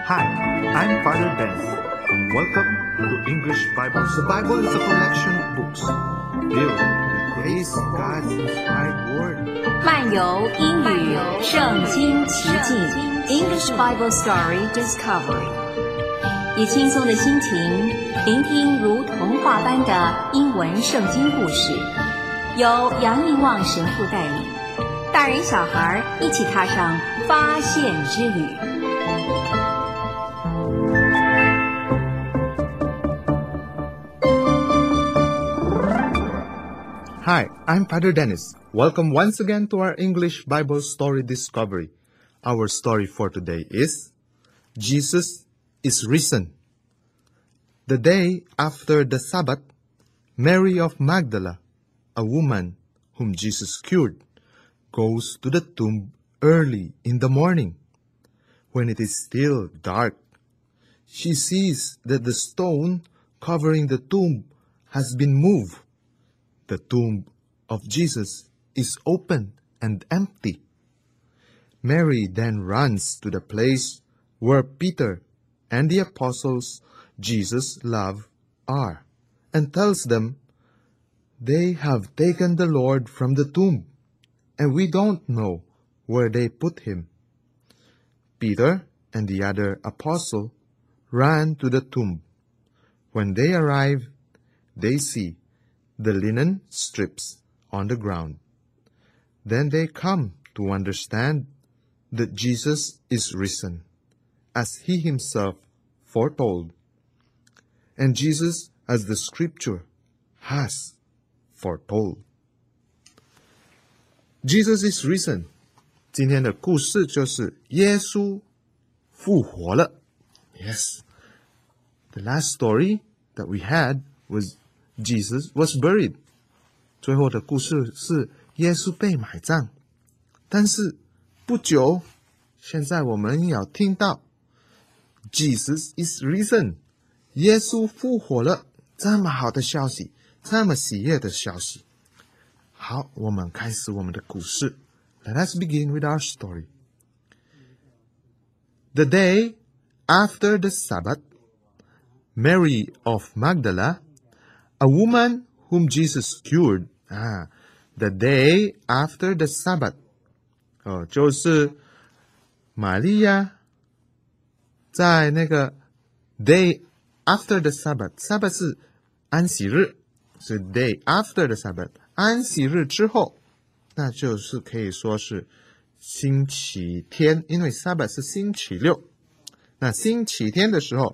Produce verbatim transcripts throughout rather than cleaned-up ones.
Hi, I'm Father Dennis. Welcome to English Bible. The Bible is a collection of books filled with grace, God's inspired word. 漫游英语圣经奇境 English Bible Story Discovery， 以轻松的心情聆听如童话般的英文圣经故事，由杨应望神父带领，大人小孩一起踏上发现之旅。 Hi, I'm Father Dennis. Welcome once again to our English Bible Story Discovery. Our story for today is Jesus is Risen. The day after the Sabbath, Mary of Magdala, a woman whom Jesus cured, goes to the tomb early in the morning. When it is still dark, she sees that the stone covering the tomb has been moved. The tomb of Jesus is open and empty. Mary then runs to the place where Peter and the apostles Jesus loved are, and tells them they have taken the Lord from the tomb, and we don't know where they put him. Peter and the other apostle ran to the tomb. When they arrive, they see the linen strips on the ground. Then they come to understand that Jesus is risen, as he himself foretold, and Jesus as the scripture has foretold. Jesus is risen. 今天的故事就是耶稣复活了。Yes. The last story that we had was Jesus was buried. 最后的故事是耶稣被埋葬。但是不久，现在我们要听到 Jesus is risen. 耶稣复活了，这么好的消息，这么喜悦的消息。好，我们开始我们的故事。Let us begin with our story. The day after the Sabbath, Mary of Magdala, a woman whom Jesus cured, 啊 the day after the Sabbath, 哦，就是玛利亚在那个 day after the Sabbath, Sabbath 是安息日，是 day after the Sabbath, 安息日之后，那就是可以说是星期天，因为 Sabbath 是星期六。那星期天的时候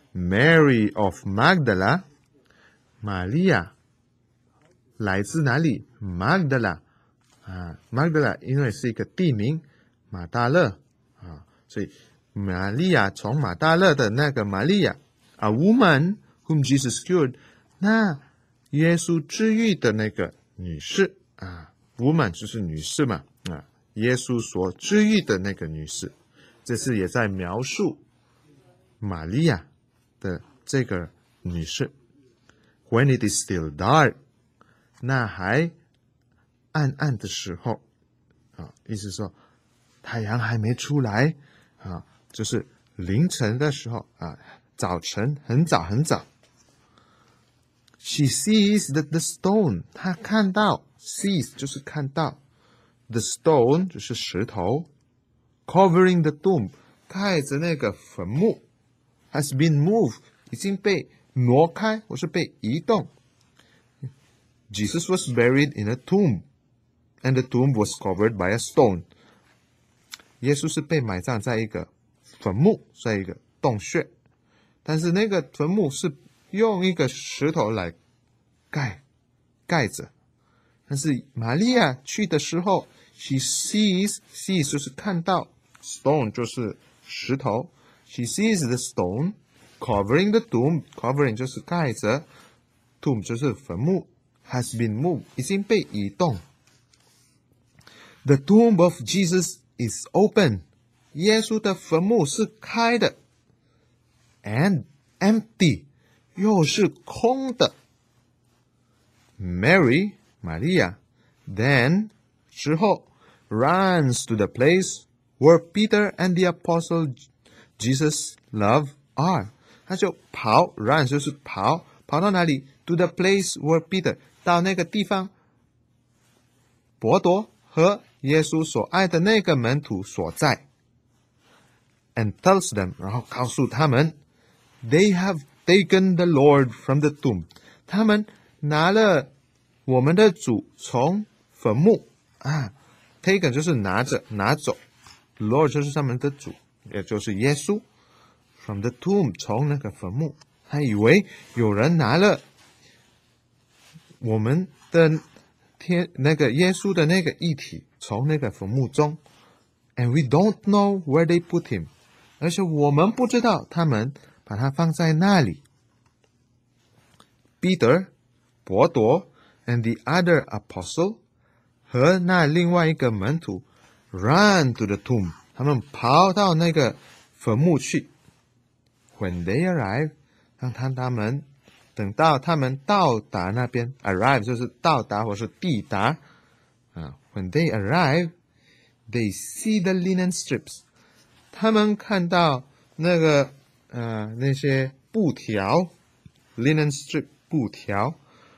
，Mary of Magdala, 玛利亚来自哪里 ？Magdala 啊 ，Magdala 因为是一个地名，马大勒啊，所以玛利亚从马大勒的那个玛利亚 ，a woman whom Jesus cured， 那耶稣治愈的那个女士啊 ，woman 就是女士嘛啊，耶稣所治愈的那个女士，这是也在描述玛利亚的这个女士。When it is still dark， 那还暗暗的时候，啊，意思说太阳还没出来，啊，就是凌晨的时候啊，早晨很早很早。She sees that the stone， 她看到 sees 就是看到 ，the stone 就是石头 ，covering the tomb 盖着那个坟墓 ，has been moved 已经被挪开或是被移动。Jesus was buried in a tomb, and the tomb was covered by a stone. 耶稣是被埋葬在一个坟墓，在一个洞穴，但是那个坟墓是用一个石头来盖盖着。但是玛利亚去的时候 ，she sees sees 就是看到 ，stone 就是石头 ，she sees the stone.Covering the tomb, covering 就是盖着 ，tomb 就是坟墓 ，has been moved 已经被移动。The tomb of Jesus is open， 耶稣的坟墓是开的 ，and empty 又是空的。Mary 玛利亚 then 之后 runs to the place where Peter and the apostle Jesus loved are， 他就跑 run 就是跑，跑到哪里 ？To the place where Peter 到那个地方，伯多和耶稣所爱的那个门徒所在。And tells them， 然后告诉他们 ，They have taken the Lord from the tomb， 他们拿了我们的主从坟墓啊 ，taken 就是拿着拿走 ，Lord 就是他们的主，也就是耶稣 ，from the tomb 从那个坟墓，他以为有人拿了我们的天那个耶稣的那个遗体从那个坟墓中 ，and we don't know where they put him。而且我们不知道他们把它放在那里。Peter， 伯多 and the other apostle 和那另外一个门徒 run to the tomb， 他们跑到那个坟墓去。When they arrive， 当他们等到他们到达那边 ，arrive 就是到达或是抵达啊。When they arrive， they see the linen strips。他们看到那个呃那些布条 linen strip 布条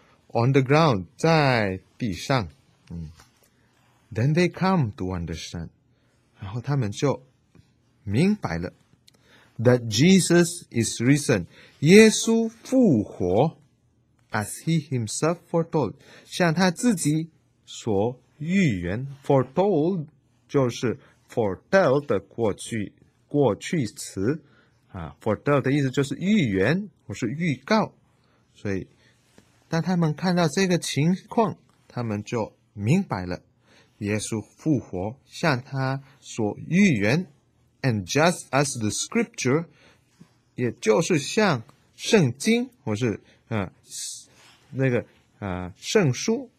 on the ground 在地上，嗯 ，then they come to understand， 然后他们就明白了 that Jesus is risen， 耶稣复活 as he himself foretold， 像他自己所预言 foretold 就是。foretell 的过去过去词啊 ，foretell 的意思就是预言或是预告，所以当他们看到这个情况，他们就明白了耶稣复活像他所预言 ，and just as the scripture， 也就是像圣经或是呃那个呃圣书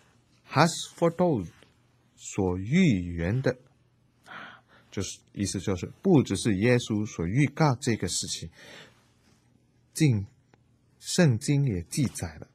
has foretold 所预言的。就是意思就是，不只是耶稣所预告这个事情，经圣经也记载了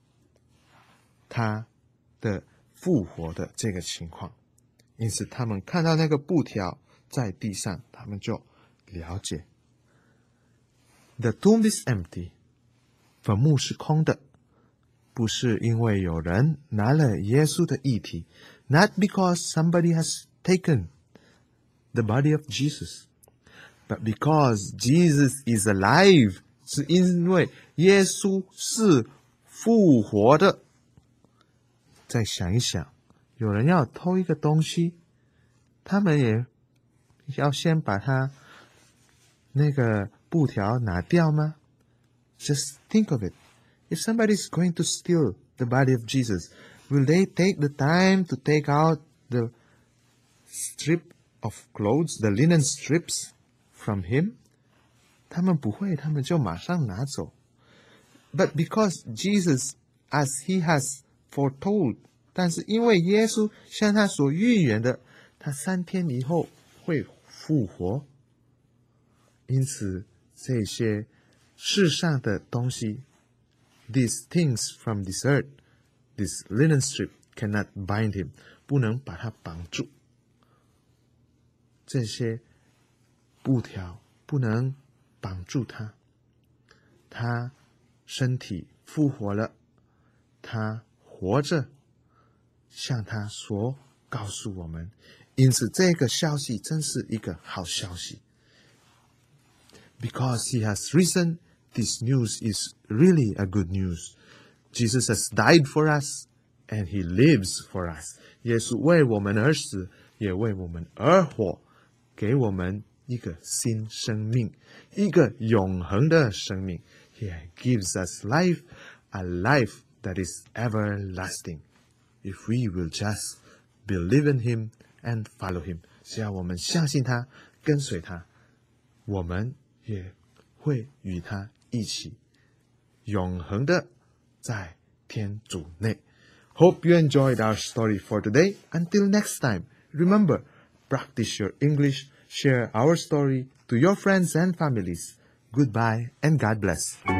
他的复活的这个情况。因此，他们看到那个布条在地上，他们就了解 ：The tomb is empty， 坟墓是空的，不是因为有人拿了耶稣的遗体 ，Not because somebody has taken。The body of Jesus, but because Jesus is alive， 是因为耶稣是复活的。再想一想，有人要偷一个东西，他们也要先把它那个布条拿掉吗 ？Just think of it. If somebody is going to steal the body of Jesus, will they take the time to take out the strip?Of clothes, the linen strips from him? 他们不会，他们就马上拿走。But because Jesus, as he has foretold， 但是因为耶稣像他所预言的，他三天以后会复活，因此这些世上的东西 ，these things from this earth, this linen strip cannot bind him， 不能把他绑住。这些布条不能绑住他，他身体复活了，他活着，像他所告诉我们。因此，这个消息真是一个好消息。Because he has risen, this news is really a good news. Jesus has died for us, and he lives for us. 耶稣为我们而死，也为我们而活。给我们一个新生命，一个永恒的生命。He gives us life, a life that is everlasting. If we will just believe in him and follow him， 只要我们相信他，跟随他，我们也会与他一起永恒的在天主内。Hope you enjoyed our story for today. Until next time, remember, practice your English, share our story to your friends and families. Goodbye and God bless.